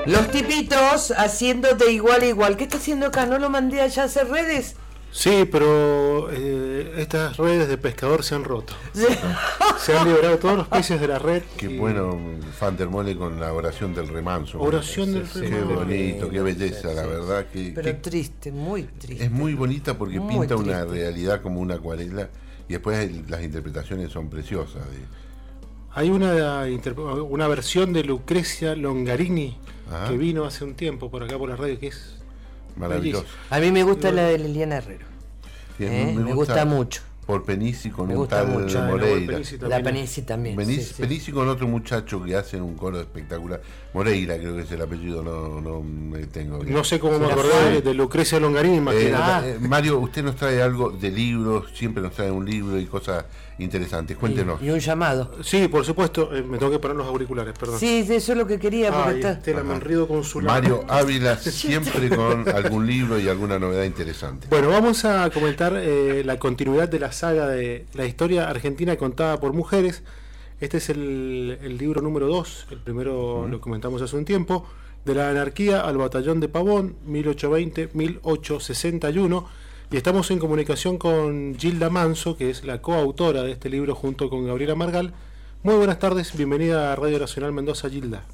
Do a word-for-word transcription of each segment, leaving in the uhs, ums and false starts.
Los tipitos haciendo de igual a igual. ¿Qué está haciendo acá? ¿No lo mandé allá a hacer redes? Sí, pero eh, estas redes de pescador se han roto. Sí. Se han liberado todos los peces de la red. Qué y... bueno, Fantermole con la oración del remanso. Oración del sí, remanso. Qué bonito, qué belleza, sí, la verdad. Que, pero que triste, muy triste. Es muy bonita porque muy pinta triste. Una realidad como una acuarela y después el, las interpretaciones son preciosas. De... Hay una, una versión de Lucrecia Longarini. Ajá. Que vino hace un tiempo por acá por la radio, que es maravilloso. A mí me gusta la de Liliana Herrero. Sí, ¿eh? me, me gusta, gusta mucho. Por Penisi con me un tal mucho. Moreira. La Penisi también. Penisi, sí, sí. Penisi con otro muchacho que hacen un coro espectacular. Moreira creo que es el apellido, no, no me tengo bien. No sé cómo me acordé de, de Lucrecia Longarini. Eh, ah. eh, Mario, usted nos trae algo de libros, siempre nos trae un libro y cosas interesantes. Cuéntenos. Y, y un llamado. Sí, por supuesto. Eh, me tengo que poner los auriculares, perdón. Sí, eso es lo que quería. Porque Ay, está... Estela Manrido consular. Mario Ávila siempre con algún libro y alguna novedad interesante. Bueno, vamos a comentar eh, la continuidad de la saga de la historia argentina contada por mujeres. Este es el, el libro número dos. El primero uh-huh. lo comentamos hace un tiempo. De la anarquía al batallón de Pavón, mil ochocientos veinte a mil ochocientos sesenta y uno. Y estamos en comunicación con Gilda Manso, que es la coautora de este libro junto con Gabriela Margal. Muy buenas tardes, bienvenida a Radio Nacional Mendoza, Gilda.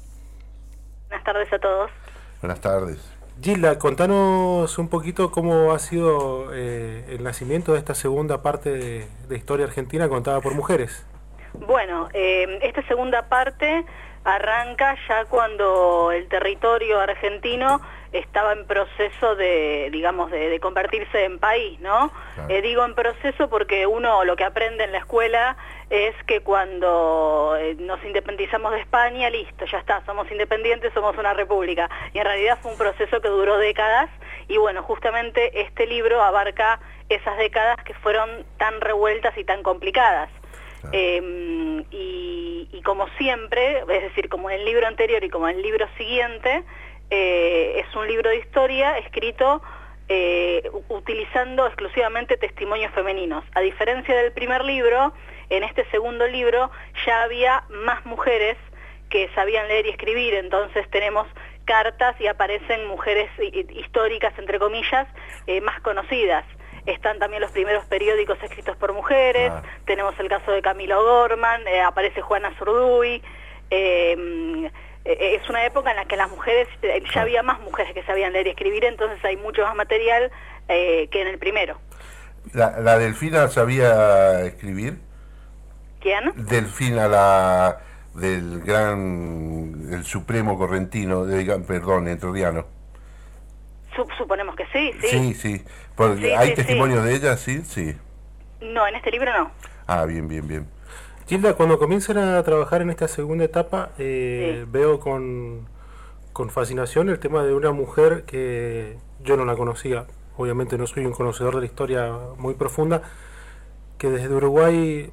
Buenas tardes a todos. Buenas tardes. Gilda, contanos un poquito cómo ha sido eh, el nacimiento de esta segunda parte de, de historia argentina contada por mujeres. Bueno, eh, esta segunda parte arranca ya cuando el territorio argentino estaba en proceso de, digamos, de, de convertirse en país, ¿no? Claro. Eh, digo en proceso porque uno lo que aprende en la escuela es que cuando eh, nos independizamos de España, listo, ya está, somos independientes, somos una república. Y en realidad fue un proceso que duró décadas y bueno, justamente este libro abarca esas décadas que fueron tan revueltas y tan complicadas. Claro. Eh, y, y como siempre, es decir, como en el libro anterior y como en el libro siguiente, eh, es un libro de historia escrito eh, utilizando exclusivamente testimonios femeninos. A diferencia del primer libro, en este segundo libro ya había más mujeres que sabían leer y escribir, entonces tenemos cartas y aparecen mujeres históricas, entre comillas, eh, más conocidas. Están también los primeros periódicos escritos por mujeres, ah. tenemos el caso de Camilo Gorman, eh, aparece Juana Zurduy. Eh, eh, es una época en la que las mujeres, eh, ya había más mujeres que sabían leer y escribir, entonces hay mucho más material eh, que en el primero. ¿La, la Delfina sabía escribir? ¿Quién? Delfina, la del gran, el supremo correntino, de, perdón, entrerriano. Suponemos que sí, sí. Sí, sí. Porque sí ¿hay sí, testimonios sí. de ella? Sí, sí. No, en este libro no. Ah, bien, bien, bien. Gilda, cuando comienzan a trabajar en esta segunda etapa, eh, sí. veo con, con fascinación el tema de una mujer que yo no la conocía. Obviamente no soy un conocedor de la historia muy profunda, que desde Uruguay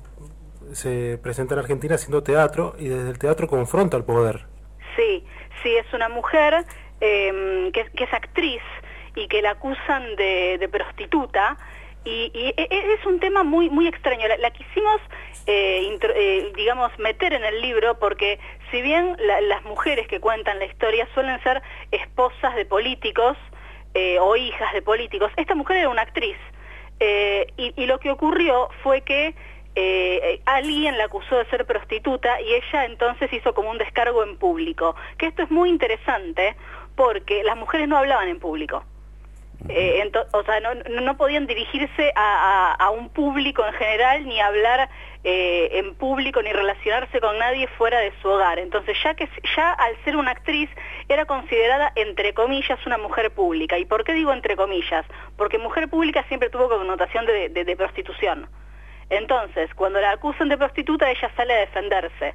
se presenta en Argentina haciendo teatro y desde el teatro confronta al poder. Sí, sí, es una mujer eh, que, que es actriz y que la acusan de, de prostituta y, y es un tema muy muy extraño. La, la quisimos, eh, intro, eh, digamos, meter en el libro porque si bien la, las mujeres que cuentan la historia suelen ser esposas de políticos eh, o hijas de políticos, esta mujer era una actriz eh, y, y lo que ocurrió fue que Eh, alguien la acusó de ser prostituta y ella entonces hizo como un descargo en público, que esto es muy interesante porque las mujeres no hablaban en público, eh, o sea, no, no podían dirigirse a, a, a un público en general, ni hablar eh, en público, ni relacionarse con nadie fuera de su hogar. Entonces ya que ya al ser una actriz era considerada entre comillas una mujer pública. ¿Y por qué digo entre comillas? Porque mujer pública siempre tuvo connotación de, de, de prostitución. Entonces, cuando la acusan de prostituta, ella sale a defenderse.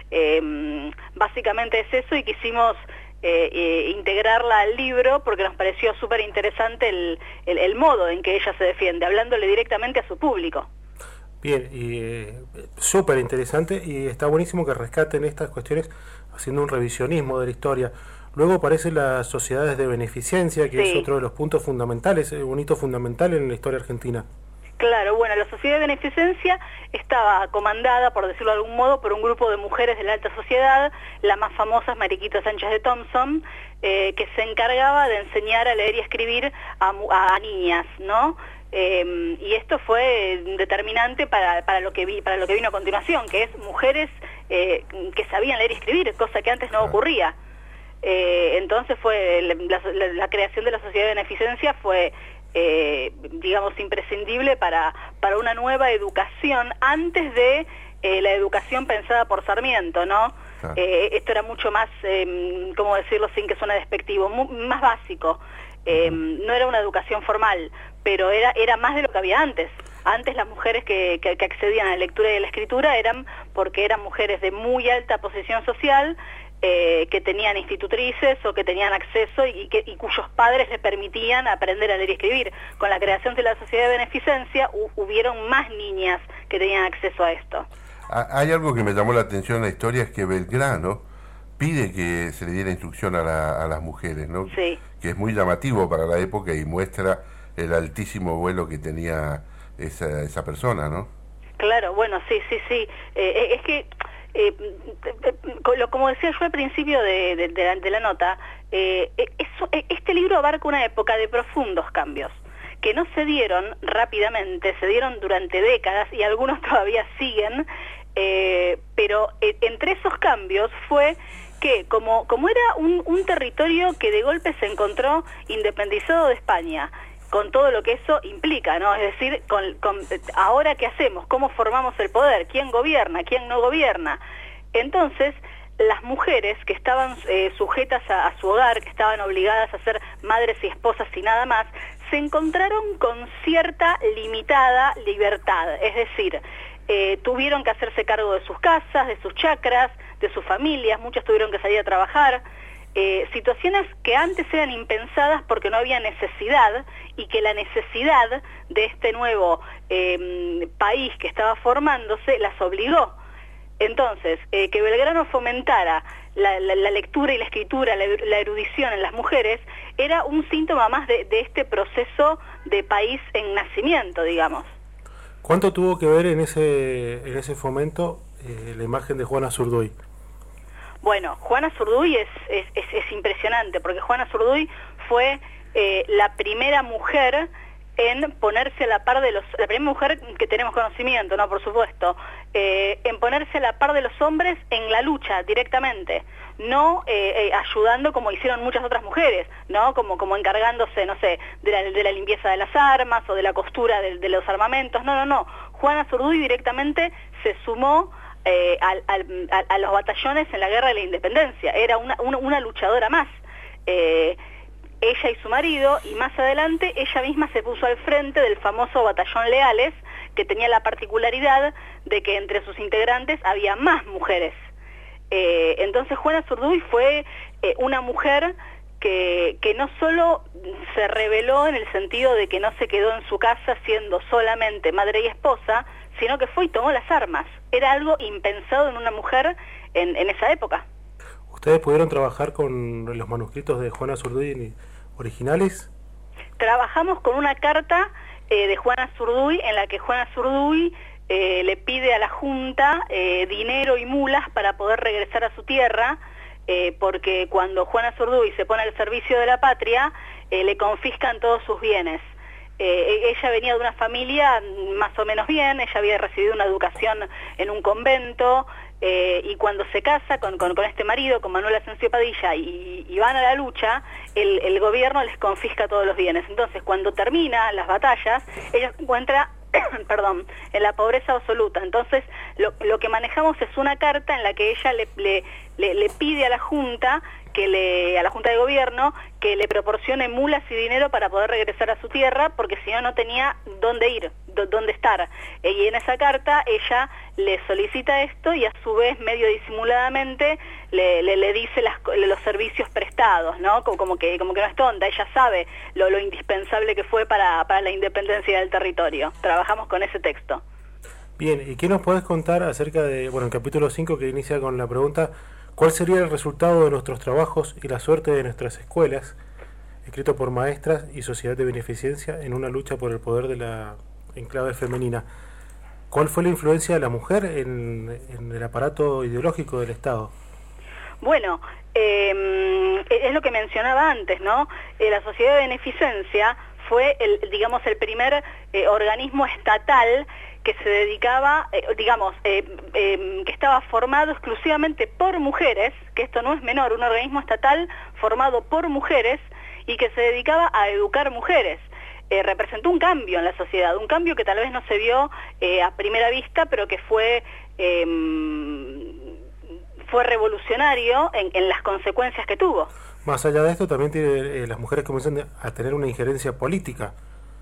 Eh, básicamente es eso y quisimos eh, eh, integrarla al libro porque nos pareció súper interesante el, el, el modo en que ella se defiende, hablándole directamente a su público. Bien, y eh, súper interesante y está buenísimo que rescaten estas cuestiones haciendo un revisionismo de la historia. Luego aparecen las sociedades de beneficencia, que sí. es otro de los puntos fundamentales, un hito fundamental en la historia argentina. Claro, bueno, la Sociedad de Beneficencia estaba comandada, por decirlo de algún modo, por un grupo de mujeres de la alta sociedad, la más famosa es Mariquita Sánchez de Thompson, eh, que se encargaba de enseñar a leer y escribir a, a niñas, ¿no? Eh, y esto fue determinante para, para, lo que vi, para lo que vino a continuación, que es mujeres eh, que sabían leer y escribir, cosa que antes no ocurría. Eh, entonces fue la, la, la creación de la Sociedad de Beneficencia fue... Eh, digamos, imprescindible para, para una nueva educación antes de eh, la educación pensada por Sarmiento, ¿no? Ah. Eh, esto era mucho más, eh, ¿cómo decirlo sin que suene despectivo? Mu más básico. Eh, uh-huh. No era una educación formal, pero era, era más de lo que había antes. Antes las mujeres que, que, que accedían a la lectura y a la escritura eran porque eran mujeres de muy alta posición social, Eh, que tenían institutrices o que tenían acceso y, que, y cuyos padres les permitían aprender a leer y escribir. Con la creación de la Sociedad de Beneficencia hu hubieron más niñas que tenían acceso a esto. Hay algo que me llamó la atención en la historia, es que Belgrano pide que se le diera instrucción a, la, a las mujeres, ¿no? Sí. Que es muy llamativo para la época y muestra el altísimo vuelo que tenía esa, esa persona, ¿no? Claro, bueno, sí, sí, sí. Eh, es que... Eh, como decía yo al principio de, de, de, la, de la nota, eh, eso, este libro abarca una época de profundos cambios que no se dieron rápidamente, se dieron durante décadas y algunos todavía siguen, eh, pero eh, entre esos cambios fue que como, como era un, un territorio que de golpe se encontró independizado de España, con todo lo que eso implica, ¿no? Es decir, con, con, ahora ¿qué hacemos? ¿Cómo formamos el poder? ¿Quién gobierna? ¿Quién no gobierna? Entonces, las mujeres que estaban eh, sujetas a, a su hogar, que estaban obligadas a ser madres y esposas y nada más, se encontraron con cierta limitada libertad, es decir, eh, tuvieron que hacerse cargo de sus casas, de sus chacras, de sus familias, muchas tuvieron que salir a trabajar, Eh, situaciones que antes eran impensadas porque no había necesidad y que la necesidad de este nuevo eh, país que estaba formándose las obligó. Entonces, eh, que Belgrano fomentara la, la, la lectura y la escritura, la, la erudición en las mujeres, era un síntoma más de, de este proceso de país en nacimiento, digamos. ¿Cuánto tuvo que ver en ese, en ese fomento eh, la imagen de Juana Zurduy? Bueno, Juana Zurduy es, es, es, es impresionante, porque Juana Zurduy fue eh, la primera mujer en ponerse a la par de los... La primera mujer que tenemos conocimiento, ¿no? Por supuesto. Eh, en ponerse a la par de los hombres en la lucha directamente. No eh, eh, ayudando como hicieron muchas otras mujeres, ¿no? Como, como encargándose, no sé, de la, de la limpieza de las armas o de la costura de, de los armamentos. No, no, no. Juana Zurduy directamente se sumó Eh, a, a, a los batallones en la Guerra de la Independencia. Era una, una, una luchadora más. Eh, ella y su marido, y más adelante ella misma se puso al frente del famoso Batallón Leales, que tenía la particularidad de que entre sus integrantes había más mujeres. Eh, entonces Juana Zurduy fue eh, una mujer que, que no solo se rebeló en el sentido de que no se quedó en su casa siendo solamente madre y esposa, sino que fue y tomó las armas. Era algo impensado en una mujer en, en esa época. ¿Ustedes pudieron trabajar con los manuscritos de Juana Zurduy originales? Trabajamos con una carta eh, de Juana Zurduy en la que Juana Zurduy eh, le pide a la Junta eh, dinero y mulas para poder regresar a su tierra, eh, porque cuando Juana Zurduy se pone al servicio de la patria, eh, le confiscan todos sus bienes. Eh, ella venía de una familia más o menos bien, ella había recibido una educación en un convento, eh, y cuando se casa con, con, con este marido, con Manuel Asensio Padilla, y, y van a la lucha, el, el gobierno les confisca todos los bienes. Entonces, cuando termina las batallas, ella se encuentra, perdón, en la pobreza absoluta. Entonces, lo, lo que manejamos es una carta en la que ella le, le, le, le pide a la Junta que le, a la Junta de Gobierno que le proporcione mulas y dinero para poder regresar a su tierra, porque si no, no tenía dónde ir, dónde estar. Y en esa carta ella le solicita esto y a su vez, medio disimuladamente, le, le, le dice las, los servicios prestados, ¿no? Como, como, que, como que no es tonta, ella sabe lo, lo indispensable que fue para, para la independencia del territorio. Trabajamos con ese texto. Bien, ¿y qué nos podés contar acerca de, bueno, el capítulo cinco que inicia con la pregunta: ¿cuál sería el resultado de nuestros trabajos y la suerte de nuestras escuelas? Escrito por maestras y sociedad de beneficencia en una lucha por el poder de la en clave femenina. ¿Cuál fue la influencia de la mujer en, en el aparato ideológico del Estado? Bueno, eh, es lo que mencionaba antes, ¿no? Eh, la Sociedad de Beneficencia fue, el, digamos, el primer eh, organismo estatal que se dedicaba, eh, digamos, eh, eh, que estaba formado exclusivamente por mujeres, que esto no es menor, un organismo estatal formado por mujeres y que se dedicaba a educar mujeres. Eh, representó un cambio en la sociedad, un cambio que tal vez no se vio eh, a primera vista, pero que fue, eh, fue revolucionario en, en las consecuencias que tuvo. Más allá de esto, también tiene, eh, las mujeres comienzan a tener una injerencia política.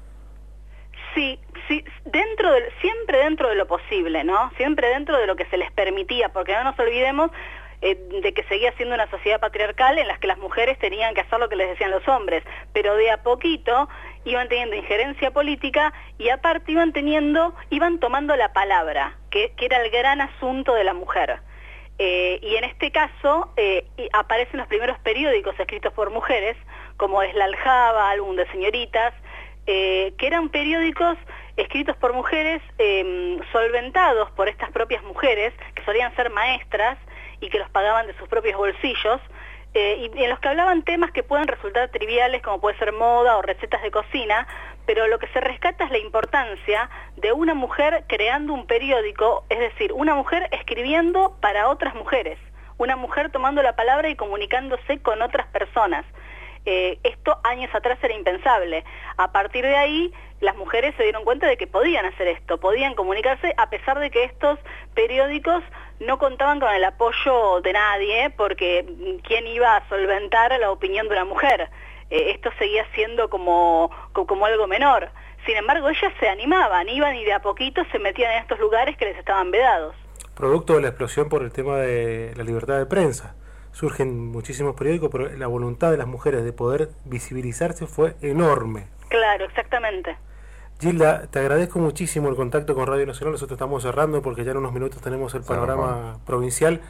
Sí, sí, dentro de, siempre dentro de lo posible, ¿no? Siempre dentro de lo que se les permitía, porque no nos olvidemos eh, de que seguía siendo una sociedad patriarcal en la que las mujeres tenían que hacer lo que les decían los hombres, pero de a poquito iban teniendo injerencia política y aparte iban teniendo, iban tomando la palabra, que, que era el gran asunto de la mujer. Eh, y en este caso eh, aparecen los primeros periódicos escritos por mujeres, como es La Aljaba, Álbum de Señoritas, eh, que eran periódicos escritos por mujeres, eh, solventados por estas propias mujeres, que solían ser maestras y que los pagaban de sus propios bolsillos, eh, y en los que hablaban temas que pueden resultar triviales, como puede ser moda o recetas de cocina, pero lo que se rescata es la importancia de una mujer creando un periódico, es decir, una mujer escribiendo para otras mujeres, una mujer tomando la palabra y comunicándose con otras personas. Eh, esto años atrás era impensable. A partir de ahí, las mujeres se dieron cuenta de que podían hacer esto, podían comunicarse, a pesar de que estos periódicos no contaban con el apoyo de nadie, porque ¿quién iba a solventar la opinión de una mujer? Eh, esto seguía siendo como, como algo menor. Sin embargo, ellas se animaban, iban y de a poquito se metían en estos lugares que les estaban vedados. Producto de la explosión por el tema de la libertad de prensa. Surgen muchísimos periódicos, pero la voluntad de las mujeres de poder visibilizarse fue enorme. Claro, exactamente. Gilda, te agradezco muchísimo el contacto con Radio Nacional. Nosotros estamos cerrando porque ya en unos minutos tenemos el panorama sí, provincial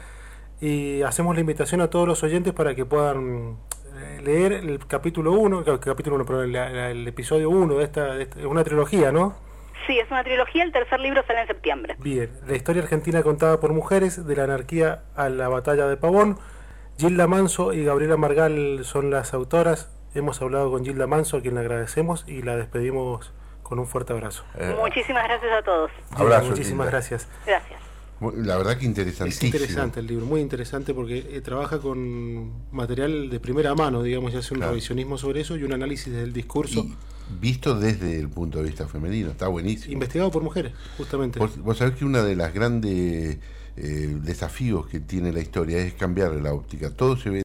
y hacemos la invitación a todos los oyentes para que puedan leer el capítulo uno, el capítulo uno, pero el, el episodio uno de esta, de esta, es una trilogía, ¿no? Sí, es una trilogía, el tercer libro sale en septiembre. Bien, la historia argentina contada por mujeres, de la anarquía a la batalla de Pavón. Gilda Manso y Gabriela Margal son las autoras. Hemos hablado con Gilda Manso, a quien le agradecemos y la despedimos con un fuerte abrazo. Eh, Muchísimas gracias a todos. Gilda, abrazo, muchísimas Gilda. Gracias. Gracias. La verdad que interesantísimo. Es interesante el libro, muy interesante porque eh, trabaja con material de primera mano, digamos, y hace un claro. revisionismo sobre eso y un análisis del discurso. Y visto desde el punto de vista femenino, está buenísimo. Investigado por mujeres, justamente. Vos, vos sabés que una de las grandes eh, desafíos que tiene la historia es cambiar la óptica. Todo se ve